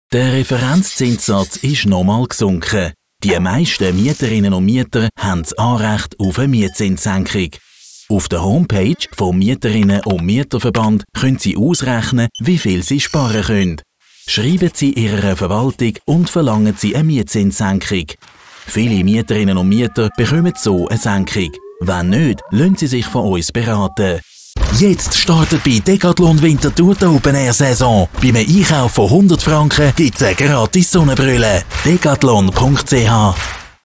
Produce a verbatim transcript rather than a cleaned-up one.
Der Referenzzinssatz ist nochmal gesunken. Die meisten Mieterinnen und Mieter haben das Anrecht auf eine Mietzinssenkung. Auf der Homepage vom Mieterinnen- und Mieterverband können Sie ausrechnen, wie viel Sie sparen können. Schreiben Sie Ihrer Verwaltung und verlangen Sie eine Mietzinssenkung. Viele Mieterinnen und Mieter bekommen so eine Senkung. Wenn nicht, lassen Sie sich von uns beraten. Jetzt startet bei Decathlon Winterthur die Open-Air-Saison. Beim Einkauf von hundert Franken gibt es eine gratis Sonnenbrille. decathlon punkt c h